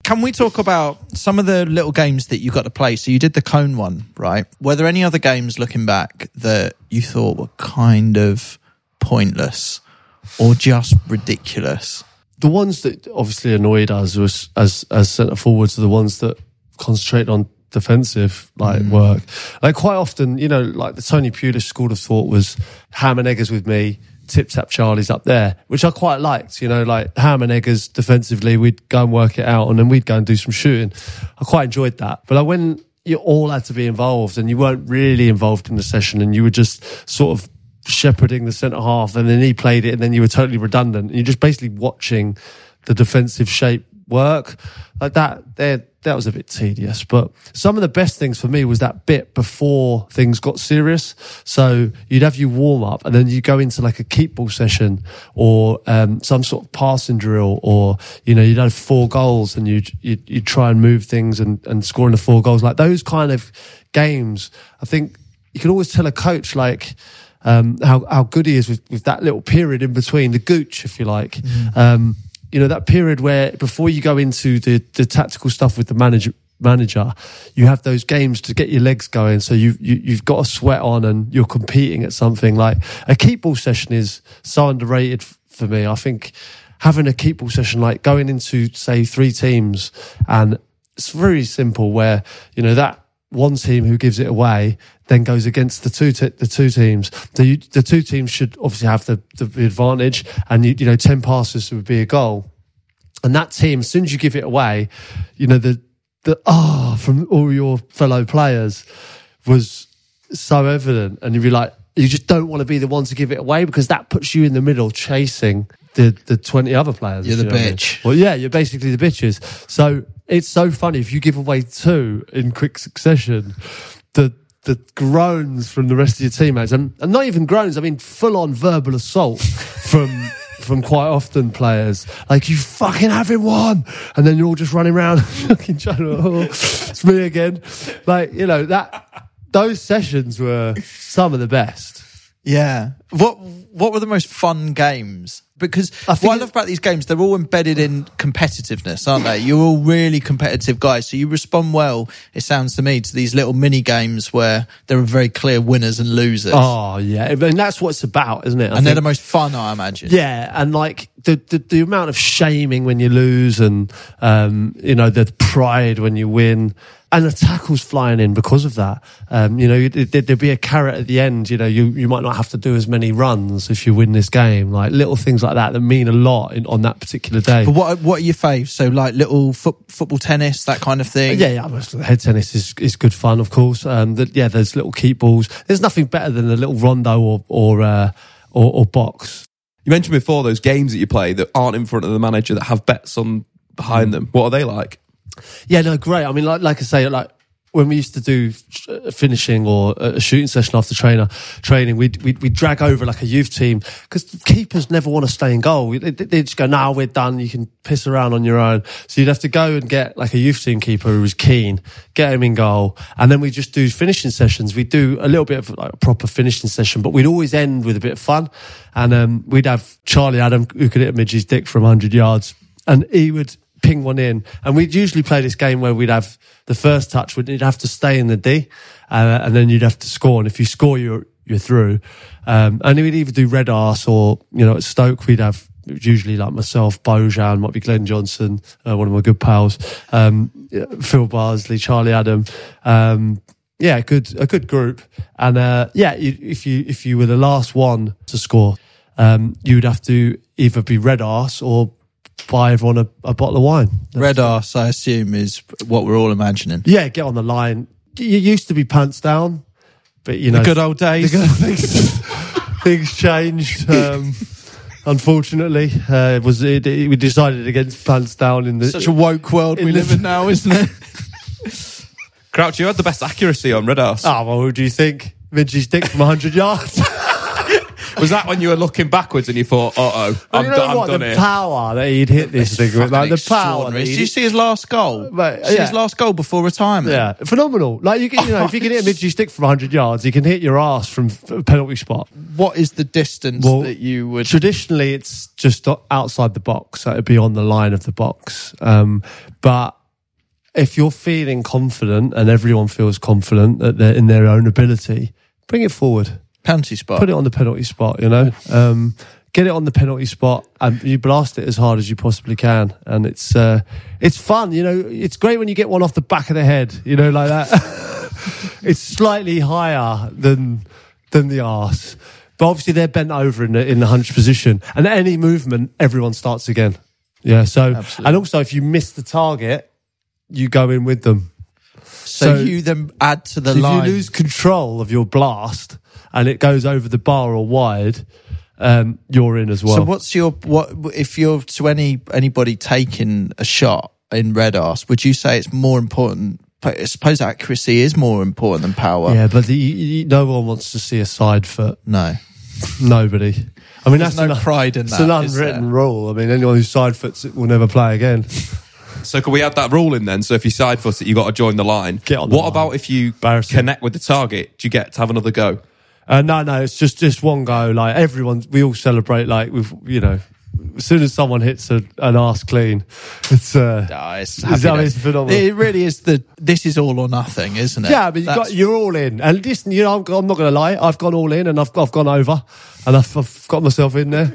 Can we talk about some of the little games that you got to play? So you did the cone one, right? Were there any other games looking back that you thought were kind of pointless or just ridiculous? The ones that obviously annoyed us was as as centre forwards are the ones that concentrate on defensive like mm. work. Like quite often, you know, like the Tony Pulis school of thought was ham and eggers with me, tip tap Charlie's up there, which I quite liked. You know, like ham and eggers defensively, we'd go and work it out, and then we'd go and do some shooting. I quite enjoyed that. But like when you all had to be involved and you weren't really involved in the session, and you were just sort of shepherding the centre half, and then he played it, and then you were totally redundant, and you're just basically watching the defensive shape work like that. There, that was a bit tedious. But some of the best things for me was that bit before things got serious. So you'd have your warm up, and then you go into like a keep ball session or um, some sort of passing drill, or you know you'd have four goals, and you'd you'd, you'd try and move things and and scoring the four goals. Like those kind of games, I think you can always tell a coach like. Um, how, how good he is with, with that little period in between, the gooch, if you like. Mm. Um, you know, that period where before you go into the, the tactical stuff with the manager, manager, you have those games to get your legs going. So you, you, you've got a sweat on and you're competing at something. Like a keep ball session is so underrated f- for me. I think having a keep ball session, like going into, say, three teams, and it's very simple where, you know, that one team who gives it away then goes against the two te- the two teams. The the two teams should obviously have the, the advantage, and you, you know ten passes would be a goal. And that team, as soon as you give it away, you know the the ah oh, from all your fellow players was so evident, and you'd be like, you just don't want to be the one to give it away because that puts you in the middle chasing the the twenty other players. You're the you know bitch. I mean? Well, yeah, you're basically the bitches. So it's so funny if you give away two in quick succession. The the groans from the rest of your teammates, and, and not even groans, I mean full on verbal assault from from quite often players. Like, you fucking having one, and then you're all just running around fucking trying to, oh, it's me again. Like, you know, that those sessions were some of the best. Yeah. What what were the most fun games? Because I what I love about these games, they're all embedded in competitiveness, aren't they? You're all really competitive guys, so you respond well, it sounds to me, to these little mini games where there are very clear winners and losers. Oh, yeah. I mean, that's what it's about, isn't it? I and think, they're the most fun, I imagine. Yeah, and like the, the, the amount of shaming when you lose, and, um, you know, the pride when you win. And the tackles flying in because of that. Um, you know, there'd be a carrot at the end. You know, you, you might not have to do as many runs if you win this game. Like little things like that that mean a lot in, on that particular day. But what what are your faves? So like little foot, football tennis, that kind of thing? Yeah, yeah. Head tennis is, is good fun, of course. Um, the, yeah, there's little keep balls. There's nothing better than a little rondo or or, uh, or or box. You mentioned before those games that you play that aren't in front of the manager, that have bets on behind mm. them. What are they like? Yeah, no, great. I mean, like, like I say, like when we used to do finishing or a shooting session after trainer training, we'd, we'd, we'd drag over like a youth team, because keepers never want to stay in goal. They, they just go, no, nah, we're done. You can piss around on your own. So you'd have to go and get like a youth team keeper who was keen, get him in goal. And then we just do finishing sessions. We'd do a little bit of like a proper finishing session, but we'd always end with a bit of fun. And um, we'd have Charlie Adam, who could hit a midge's dick from one hundred yards. And he would ping one in, and we'd usually play this game where we'd have the first touch, we'd have to stay in the D, uh, and then you'd have to score, and if you score, you're you're through. Um, and we'd either do red arse, or you know, at Stoke we'd have usually like myself, Bojan, might be Glenn Johnson, uh, one of my good pals, um, Phil Barsley, Charlie Adam. Um, yeah, good a good group, and uh, yeah, you, if you if you were the last one to score, um, you'd have to either be red arse or buy everyone a, a bottle of wine. That's Red arse, I assume, is what we're all imagining. Yeah, get on the line. You used to be pants down, but you know, the good old days. The good things, things changed. Um, unfortunately, uh, it was it, it, we decided against pants down in the such a woke world we live in now, isn't it? Crouch, you had the best accuracy on red arse. Oh, well, who do you think? Vince's dick from one hundred yards. Was that when you were looking backwards and you thought, uh oh, I'm, you know do- I'm what, done the here? power that he'd hit this thing with, like the power. Did you see his last goal? Mate, see yeah. his last goal before retirement? Yeah, phenomenal. Like you can, you know, if you can hit a midge stick from one hundred yards, you can hit your ass from a penalty spot. What is the distance well, that you would? Traditionally, it's just outside the box, so it'd be on the line of the box. Um, but if you're feeling confident and everyone feels confident that they're in their own ability, bring it forward. Penalty spot. Put it on the penalty spot, you know. Um, get it on the penalty spot and you blast it as hard as you possibly can. And it's uh, it's fun, you know. It's great when you get one off the back of the head, you know, like that. It's slightly higher than than the arse. But obviously they're bent over in the, in the hunch position. And at any movement, everyone starts again. Yeah, so... Absolutely. And also, if you miss the target, you go in with them. So, so you then add to the so line... If you lose control of your blast and it goes over the bar or wide, um, you're in as well. So what's your... what if you're to any anybody taking a shot in red arse, would you say it's more important... I suppose accuracy is more important than power. Yeah, but the, you, no one wants to see a side foot. No. Nobody. I mean, There's that's no an, pride in it's that. It's an unwritten rule. I mean, anyone who side foots it will never play again. So can we add that rule in then? So if you side foot it, you got to join the line. Get on the what line. about if you connect with the target? Do you get to have another go? Uh, no, no, it's just just one go. Like everyone, we all celebrate. Like with you know, as soon as someone hits a, an arse clean, it's uh, oh, it's, it's, it's phenomenal. It really is the. This is all or nothing, isn't it? Yeah, but you got, you're all in. And listen, you know, I'm, I'm not going to lie. I've gone all in, and I've I've gone over, and I've, I've got myself in there.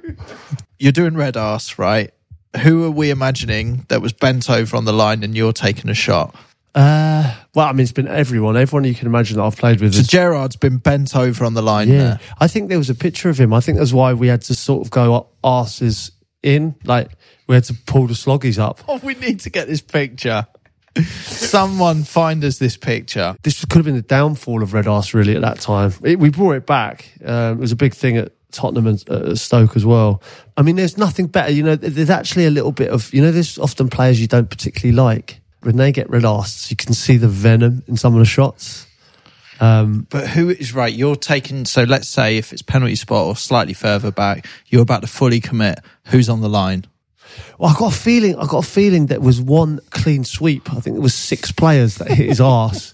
You're doing red arse, right? Who are we imagining that was bent over on the line, and you're taking a shot? Uh, well, I mean, it's been everyone, everyone you can imagine that I've played with. So is, Gerard's been bent over on the line. Yeah, there. I think there was a picture of him. I think that's why we had to sort of go up arses in, like we had to pull the sloggies up. Oh, we need to get this picture. Someone find us this picture. This could have been the downfall of Red Arse really at that time. It, we brought it back. Um, it was a big thing at Tottenham and uh, Stoke as well. I mean, there's nothing better. You know, there's actually a little bit of, you know, there's often players you don't particularly like. When they get Red Arse, you can see the venom in some of the shots. Um, but who is right? You're taking, so let's say if it's penalty spot or slightly further back, you're about to fully commit. Who's on the line? Well, I got a feeling. I got a feeling that was one clean sweep. I think it was six players that hit his arse.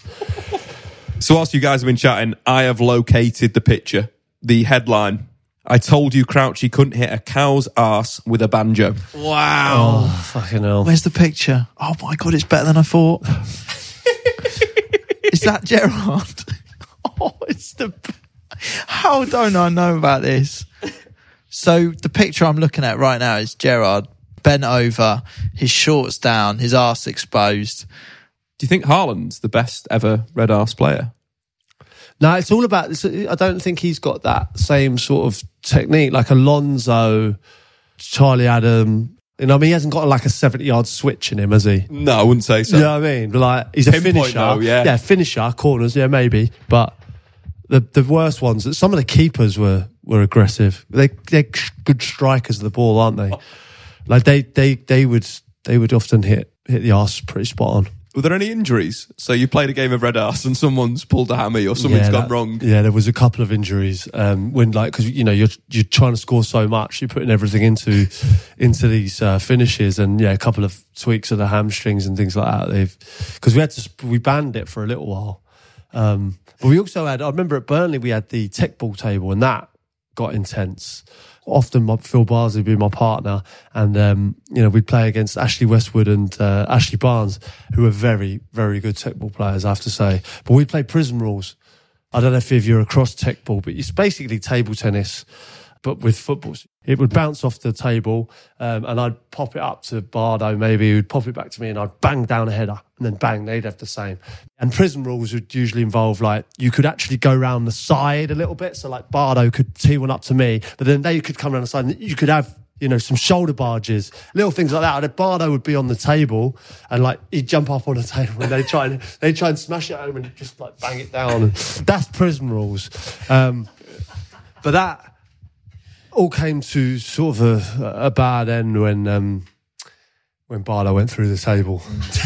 So whilst you guys have been chatting, I have located the picture, the headline. I told you Crouchy couldn't hit a cow's arse with a banjo. Wow! Oh, fucking hell! Where's the picture? Oh my god, it's better than I thought. Is that Gerard? Oh, it's the. How don't I know about this? So the picture I'm looking at right now is Gerard bent over, his shorts down, his arse exposed. Do you think Haaland's the best ever red arse player? No, it's all about. I don't think he's got that same sort of technique like Alonso, Charlie Adam. You know, I mean, he hasn't got like a seventy-yard switch in him, has he? No, I wouldn't say so. You know what I mean? Like he's a Pinpoint finisher, though, yeah, yeah, finisher, corners, yeah, maybe. But the the worst ones, some of the keepers were were aggressive. They they're good strikers of the ball, aren't they? Like they they they would they would often hit hit the arse pretty spot on. Were there any injuries? So you played a game of red arse and someone's pulled a hammy or something's yeah, gone that, wrong. Yeah, there was a couple of injuries. Um, when like because you know you're you're trying to score so much, you're putting everything into into these uh, finishes, and yeah, a couple of tweaks of the hamstrings and things like that. They've because we had to we banned it for a little while, um, but we also had. I remember at Burnley we had the tech ball table, and that got intense. Often my, Phil Barnes would be my partner, and um, you know we'd play against Ashley Westwood and uh, Ashley Barnes, who are very, very good tech ball players, I have to say. But we play Prism rules. I don't know if you're across tech ball, but it's basically table tennis, but with footballs. It would bounce off the table, um, and I'd pop it up to Bardo, maybe he would pop it back to me, and I'd bang down a header, and then bang, they'd have the same. And Prism rules would usually involve, like, you could actually go around the side a little bit, so like Bardo could tee one up to me, but then they could come around the side, and you could have, you know, some shoulder barges, little things like that. And Bardo would be on the table, and like he'd jump up on the table, and they try and they try and smash it home and just like bang it down. And that's Prism rules. Um, but that all came to sort of a, a bad end when um, when Bardo went through the table.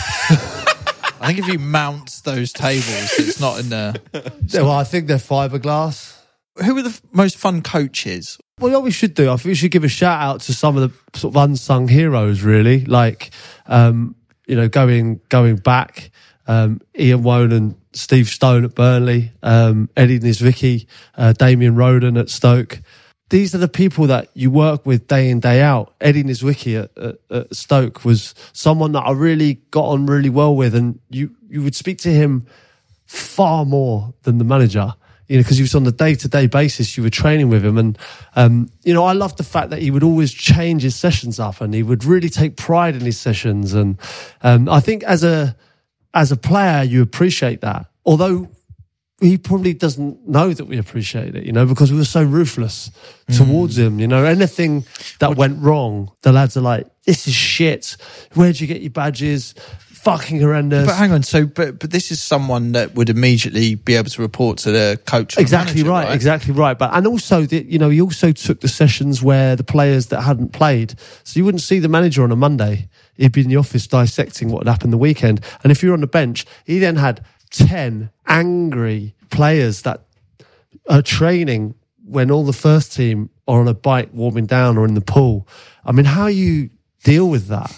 I think if you mount those tables, it's not in there. Yeah, well, I think they're fiberglass. Who are the f- most fun coaches? Well, what we should do, I think we should give a shout out to some of the sort of unsung heroes, really. Like, um, you know, going going back, um, Ian Wone and Steve Stone at Burnley, um, Eddie Nisvicki, uh, Damien Roden at Stoke. these are the people that you work with day in, day out. Eddie Niedzwiecki at, at, at Stoke was someone that I really got on really well with, and you, you would speak to him far more than the manager, you know, because he was on the day-to-day basis. You were training with him, and um, you know, I loved the fact that he would always change his sessions up, and he would really take pride in his sessions. And um, I think as a as a player, you appreciate that, although he probably doesn't know that we appreciate it, you know, because we were so ruthless mm. towards him. You know, anything that what went wrong, the lads are like, "This is shit. Where'd you get your badges? Fucking horrendous." But hang on, so but but this is someone that would immediately be able to report to the coach. Or Exactly manager, right, right, exactly right. But and also, the, you know, he also took the sessions where the players that hadn't played, so you wouldn't see the manager on a Monday. He'd be in the office dissecting what had happened the weekend, and if you were on the bench, he then had ten angry players that are training when all the first team are on a bike warming down or in the pool. I mean, how you deal with that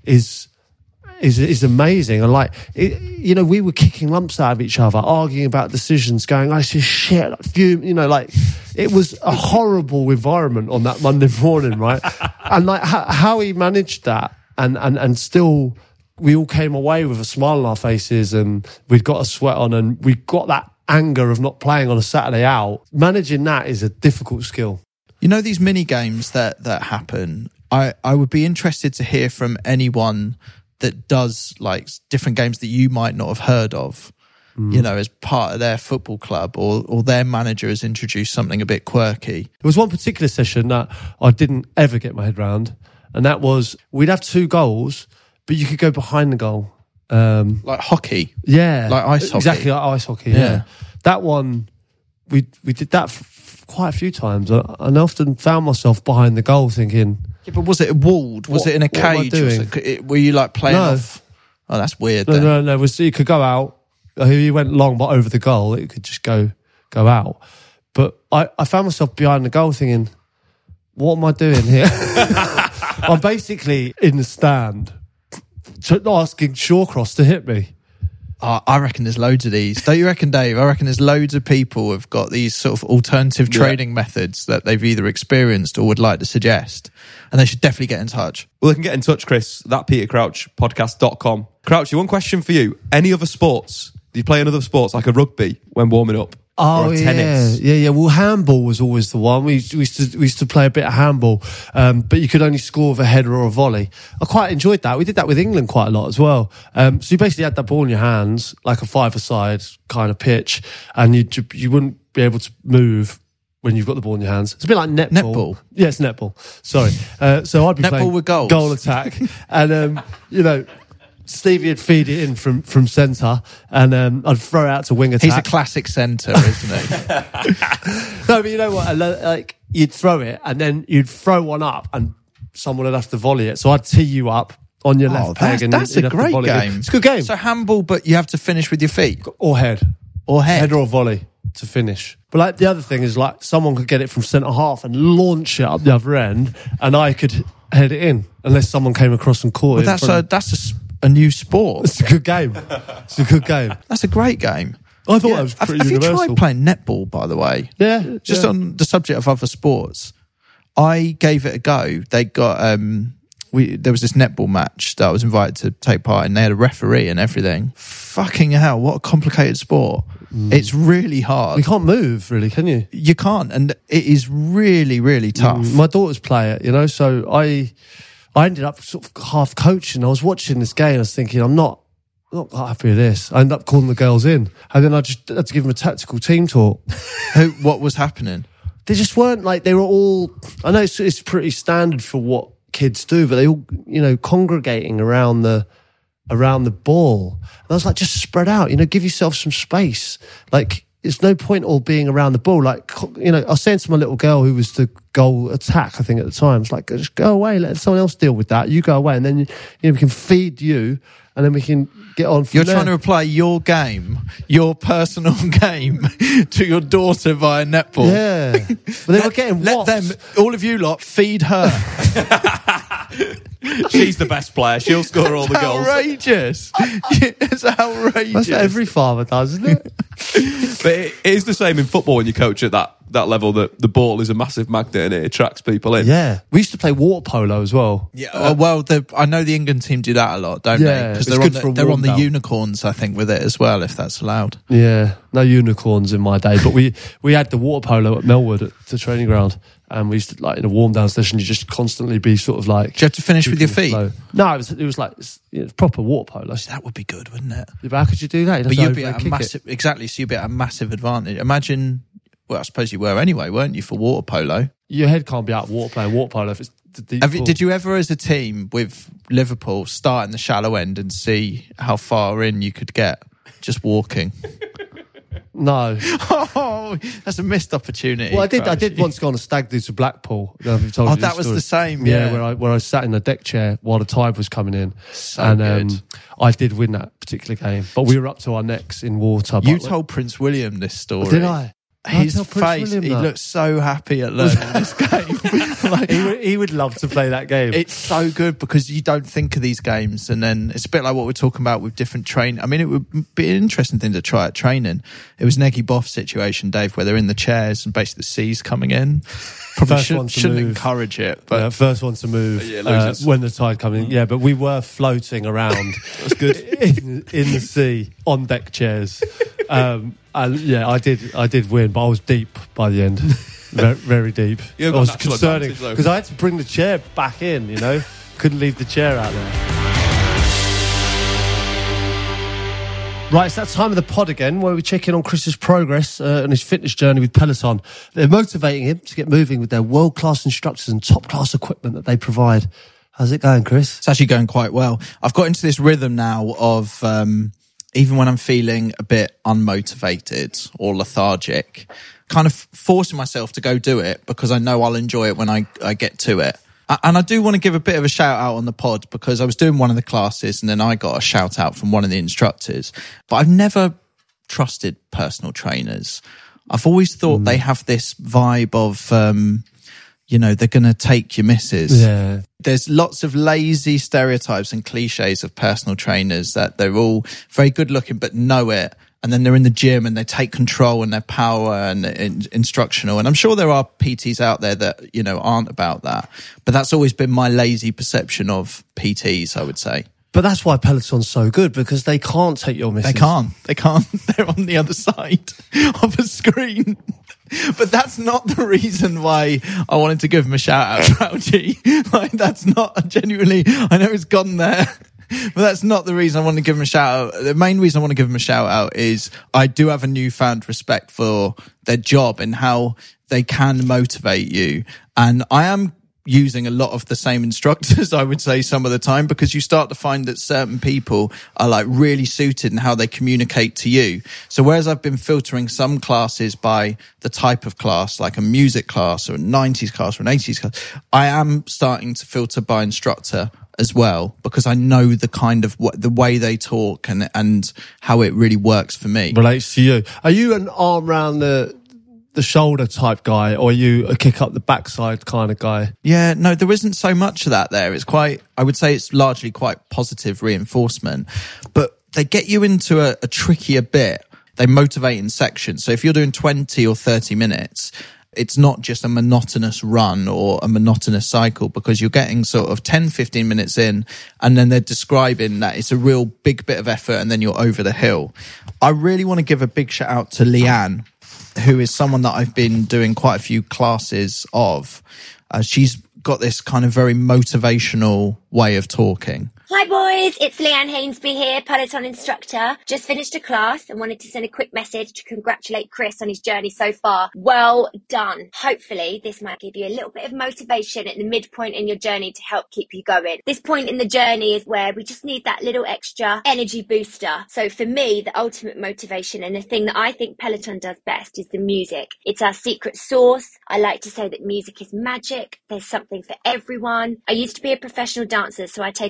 is is is amazing. And like, it, you know, we were kicking lumps out of each other, arguing about decisions, going, "Oh, this is shit," like, you know, like it was a horrible environment on that Monday morning, right? And like how, how he managed that, and and and still. We all came away with a smile on our faces, and we'd got a sweat on, and we got that anger of not playing on a Saturday out. Managing that is a difficult skill. You know, these mini games that, that happen, I, I would be interested to hear from anyone that does like different games that you might not have heard of, mm. you know, as part of their football club, or, or their manager has introduced something a bit quirky. There was one particular session that I didn't ever get my head around, and that was we'd have two goals, but you could go behind the goal. Um, like hockey? Yeah. Like ice hockey? Exactly, like ice hockey, yeah. yeah. That one, we we did that f- quite a few times. I, and I often found myself behind the goal thinking... Yeah, but was it walled? Was what, it in a cage? What am I doing? Was it, were you like playing no. off? Oh, that's weird No, then. no, no. It was, you could go out. You went long, but over the goal, it could just go go out. But I, I found myself behind the goal thinking, what am I doing here? I'm basically in the stand... asking Shawcross to hit me. Oh, I reckon there's loads of these. Don't you reckon, Dave? I reckon there's loads of people who've got these sort of alternative training yeah. methods that they've either experienced or would like to suggest. And they should definitely get in touch. Well, they can get in touch, Chris, that Peter Crouch podcast dot com. Crouchy, one question for you. Any other sports? Do you play in other sports like a rugby when warming up? Oh, yeah, tennis. yeah, yeah. Well, handball was always the one. We used, we used to we used to play a bit of handball, um, but you could only score with a header or a volley. I quite enjoyed that. We did that with England quite a lot as well. Um, so you basically had that ball in your hands, like a five-a-side kind of pitch, and you you wouldn't be able to move when you've got the ball in your hands. It's a bit like netball. Netball? Yeah, it's netball. Sorry. Uh, so I'd be netball playing with goals. Goal attack, and um, you know. Stevie would feed it in from, from centre, and um, I'd throw it out to wing attack. He's a classic centre, isn't he? No, but you know what? Like, you'd throw it, and then you'd throw one up, and someone would have to volley it. So I'd tee you up on your oh, left that's, peg, and that's you'd a have to great volley game. It. It's a good game. So handball, but you have to finish with your feet or head, or head, head or volley to finish. But like the other thing is, like someone could get it from centre half and launch it up the other end, and I could head it in unless someone came across and caught well, it. That's a that's a. a new sport. It's a good game. It's a good game. That's a great game. I thought yeah. that was pretty have, have universal. you tried playing netball, by the way? Yeah. Just yeah. on the subject of other sports, I gave it a go. They got um, we there was this netball match that I was invited to take part in. They had a referee and everything. Fucking hell, what a complicated sport. Mm. It's really hard. You can't move, really, can you? You can't, and it is really, really tough. Mm. My daughters play it, you know, so I... I ended up sort of half coaching. I was watching this game. I was thinking, I'm not, not happy with this. I ended up calling the girls in, and then I just had to give them a tactical team talk. Who? What was happening? They just weren't like they were all. I know it's, it's pretty standard for what kids do, but they all, you know, congregating around the around the ball. And I was like, just spread out. You know, give yourself some space. Like, there's no point all being around the ball. Like, you know, I was saying to my little girl who was the goal attack, I think at the time, it's like, just go away, let someone else deal with that. You go away, and then, you know, we can feed you, and then we can get on from You're there. trying to apply your game, your personal game, to your daughter via netball. Yeah. But they were getting Let wops. them, all of you lot, feed her. She's the best player. She'll score all the goals. Outrageous. It's outrageous. That's what every father does, isn't it? But it is the same in football when you coach at that that level that the ball is a massive magnet and it attracts people in. Yeah, we used to play water polo as well. Yeah, uh, well, the, I know the England team do that a lot, don't Yeah, they? Because it's they're, on good for the, a they're on the warm-down. unicorns, I think, with it as well, if that's allowed. Yeah, no unicorns in my day, but we we had the water polo at Melwood at the training ground, and we used to, like, in a warm down session, you just constantly be sort of like. Do you have to finish with your keeping feet? the flow. No, it was it was like it's, you know, it's proper water polo. That would be good, wouldn't it? Yeah, but how could you do that? But You'd have you'd to be over at a kick massive, it. exactly. So you'd be at a massive advantage. Imagine, well, I suppose you were anyway, weren't you, for water polo? Your head can't be out water playing water polo if it's the deep Have you, pool. did you ever, as a team with Liverpool, start in the shallow end and see how far in you could get just walking? No. Oh, that's a missed opportunity. Well, I did. I Crash. did once go on a stag do to Blackpool. I don't know if I've told Oh, you this that was story. the same, Yeah, yeah. where I where I sat in the deck chair while the tide was coming in, So and good. um, I did win that particular game. But we were up to our necks in water. You but- told Prince William this story. Did I? His I tell Prince face, William he that? looked so happy at learning this game. Like, he, would, he would love to play that game. it's so good because you don't think of these games, and then it's a bit like what we're talking about with different train. I mean, it would be an interesting thing to try at training. It was Neggy Boff situation, Dave, where they're in the chairs and basically the sea's coming in. Probably First should, one to shouldn't move. encourage it, but Uh, first one to move Yeah, uh, losers. when the tide coming in. Yeah, but we were floating around. That's good in, in the sea on deck chairs. Um, and yeah, I did. I did win, but I was deep by the end, very, very deep. You've It got was natural concerning advantage, though. because I had to bring the chair back in. You know, couldn't leave the chair out there. Right, it's that time of the pod again where we check in on Chris's progress uh, on his fitness journey with Peloton. They're motivating him to get moving with their world-class instructors and top-class equipment that they provide. How's it going, Chris? it's actually going quite well. I've got into this rhythm now of um, even when I'm feeling a bit unmotivated or lethargic, kind of forcing myself to go do it because I know I'll enjoy it when I, I get to it. A- And I do want to give a bit of a shout out on the pod because I was doing one of the classes and then I got a shout out from one of the instructors. But I've never trusted personal trainers. I've always thought they have this vibe of, um, you know, they're going to take your misses. Yeah. There's lots of lazy stereotypes and cliches of personal trainers that they're all very good looking but know it. And then they're in the gym and they take control and their power and in, instructional. And I'm sure there are P Ts out there that, you know, aren't about that. But that's always been my lazy perception of P Ts, I would say. But that's why Peloton's so good, because they can't take your misses. They can't. They can't. They're on the other side of a screen. But that's not the reason why I wanted to give him a shout out, Trouty. Like, that's not genuinely, I know it's gone there. But that's not the reason I want to give him a shout out. The main reason I want to give him a shout out is I do have a newfound respect for their job and how they can motivate you. And I am using a lot of the same instructors, I would say, some of the time, because you start to find that certain people are like really suited in how they communicate to you. So whereas I've been filtering some classes by the type of class, like a music class or a nineties class or an eighties class, I am starting to filter by instructor as well, because I know the kind of what the way they talk and and how it really works for me. Relates to you. Are you an arm round the the shoulder type guy, or are you a kick up the backside kind of guy? Yeah, no, there isn't so much of that there. It's quite, I would say it's largely quite positive reinforcement, but they get you into a, a trickier bit. They motivate in sections. So if you're doing twenty or thirty minutes, it's not just a monotonous run or a monotonous cycle, because you're getting sort of ten, fifteen minutes in and then they're describing that it's a real big bit of effort and then you're over the hill. I really want to give a big shout out to Leanne, who is someone that I've been doing quite a few classes of. Uh, she's got this kind of very motivational way of talking. Hi boys, it's Leanne Hainsby here, Peloton instructor. Just finished a class and wanted to send a quick message to congratulate Chris on his journey so far. Well done. Hopefully this might give you a little bit of motivation at the midpoint in your journey to help keep you going. This point in the journey is where we just need that little extra energy booster. So for me, the ultimate motivation and the thing that I think Peloton does best is the music. It's our secret sauce. I like to say that music is magic. There's something for everyone. I used to be a professional dancer, so I take a lot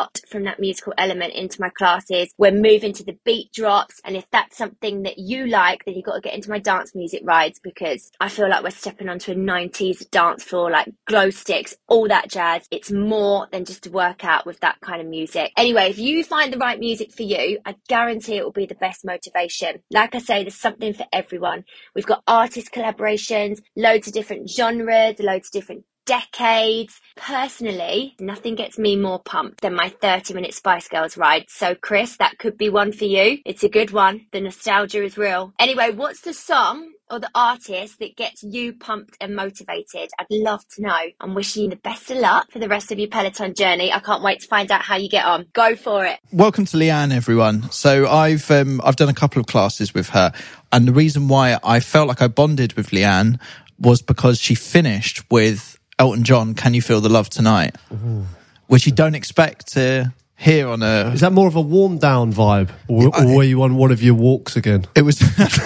lot from that musical element into my classes. We're moving to the beat drops, and if that's something that you like, then you've got to get into my dance music rides, because I feel like we're stepping onto a nineties dance floor, like glow sticks, all that jazz. It's more than just a workout with that kind of music. Anyway, if you find the right music for you, I guarantee it will be the best motivation. Like I say, there's something for everyone. We've got artist collaborations, loads of different genres, loads of different decades. Personally, nothing gets me more pumped than my thirty minute Spice Girls ride. So Chris, that could be one for you. It's a good one. The nostalgia is real. Anyway, what's the song or the artist that gets you pumped and motivated? I'd love to know. I'm wishing you the best of luck for the rest of your Peloton journey. I can't wait to find out how you get on. Go for it. Welcome to Leanne, everyone. So I've um, I've done a couple of classes with her, and the reason why I felt like I bonded with Leanne was because she finished with Elton John, Can You Feel the Love Tonight? Ooh. Which you don't expect to hear on a... Is that more of a warm down vibe? Or, or were you on one of your walks again? It was...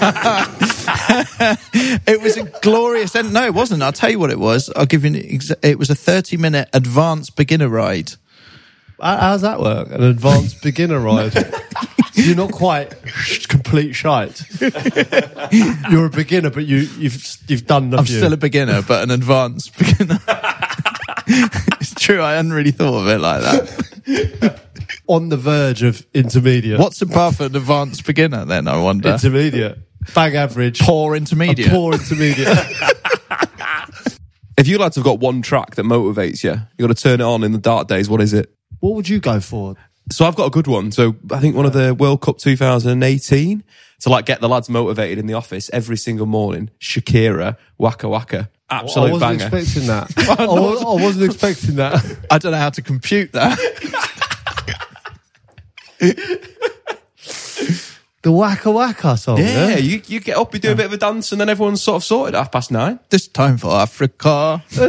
It was a glorious... end. No, it wasn't. I'll tell you what it was. I'll give you an exa- It was a thirty minute advanced beginner ride. How does that work? An advanced beginner ride? You're not quite complete shite. You're a beginner, but you, you've you've done the I'm few. still a beginner, but an advanced beginner. It's true, I hadn't really thought of it like that. On the verge of intermediate. What's above an advanced beginner then, I wonder? Intermediate. Bang average. Poor intermediate. A poor intermediate. If you lads have got one track that motivates you, you got to turn it on in the dark days, what is it? What would you go for? So I've got a good one. So I think one of the World Cup two thousand eighteen, to like get the lads motivated in the office every single morning, Shakira, Waka Waka. Absolute I wasn't banger. expecting that. I, was, I wasn't expecting that. I don't know how to compute that. The Waka Waka song, Yeah, yeah? you, you get up, you do a bit of a dance, and then everyone's sort of sorted at half past nine. This time for Africa. So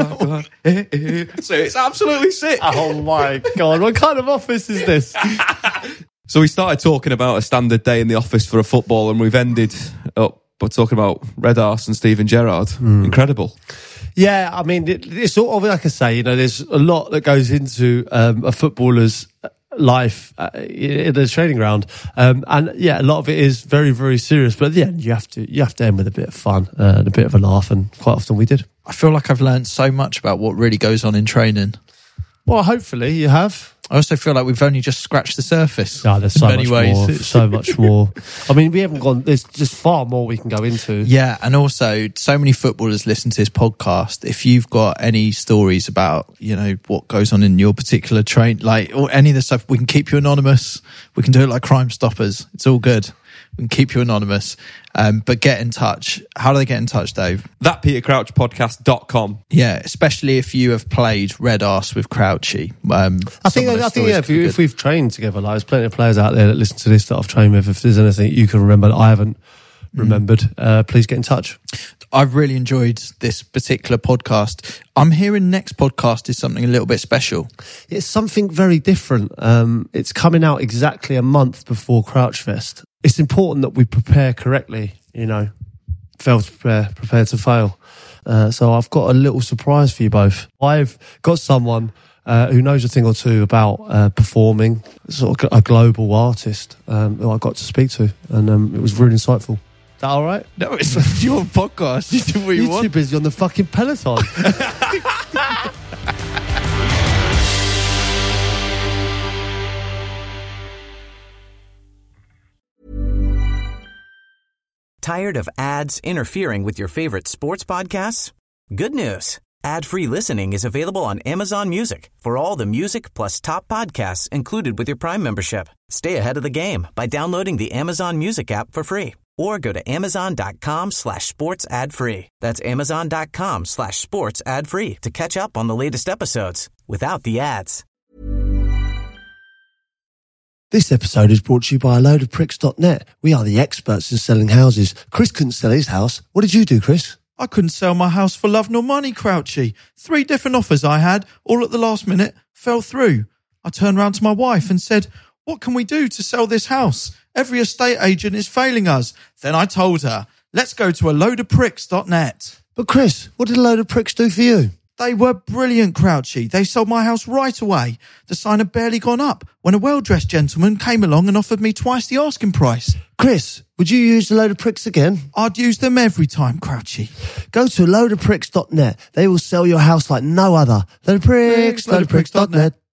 it's absolutely sick. Oh my God, what kind of office is this? So we started talking about a standard day in the office for a football, and we've ended up by talking about Red Arse and Steven Gerrard. Mm. Incredible. Yeah, I mean, it, it's sort of like I say, you know, there's a lot that goes into um, a footballer's life uh, in the training ground, um, and yeah, a lot of it is very, very serious. But at the end, you have to you have to end with a bit of fun uh, and a bit of a laugh, and quite often we did. I feel like I've learned so much about what really goes on in training. Well, hopefully you have. I also feel like we've only just scratched the surface. No, there's so in many much ways. more. So much more. I mean, we haven't gone. There's just far more we can go into. Yeah, and also so many footballers listen to this podcast. If you've got any stories about, you know, what goes on in your particular train, like or any of the stuff, we can keep you anonymous. We can do it like Crime Stoppers. It's all good. We can keep you anonymous. Um, but get in touch. How do they get in touch, Dave? that peter crouch podcast dot com. Yeah, especially if you have played Red Arse with Crouchy. Um, I think, I think, yeah, if, you, if we've trained together, like there's plenty of players out there that listen to this that I've trained with. If there's anything you can remember that I haven't remembered, mm. uh, please get in touch. I've really enjoyed this particular podcast. I'm hearing next podcast is something a little bit special. It's something very different. Um, it's coming out exactly a month before Crouchfest. It's important that we prepare correctly, you know, fail to prepare, prepare to fail. Uh, so I've got a little surprise for you both. I've got someone uh, who knows a thing or two about uh, performing, sort of a global artist um, who I got to speak to, and um, it was really insightful. Is that all right? No, it's your podcast. You do what you You're want. too busy on the fucking Peloton. Tired of ads interfering with your favorite sports podcasts? Good news. Ad-free listening is available on Amazon Music for all the music plus top podcasts included with your Prime membership. Stay ahead of the game by downloading the Amazon Music app for free or go to amazon.com slash sports ad free. That's amazon.com slash sports ad free to catch up on the latest episodes without the ads. This episode is brought to you by a load of pricks dot net. We are the experts in selling houses. Chris couldn't sell his house. What did you do, Chris? I couldn't sell my house for love nor money, Crouchy. Three different offers I had, all at the last minute, fell through. I turned round to my wife and said, what can we do to sell this house? Every estate agent is failing us. Then I told her, let's go to a load of pricks dot net. But Chris, what did a load of pricks do for you? They were brilliant, Crouchy. They sold my house right away. The sign had barely gone up when a well-dressed gentleman came along and offered me twice the asking price. Chris, would you use a load of pricks again? I'd use them every time, Crouchy. Go to load of pricks dot net. They will sell your house like no other. Load of pricks, load of pricks dot net.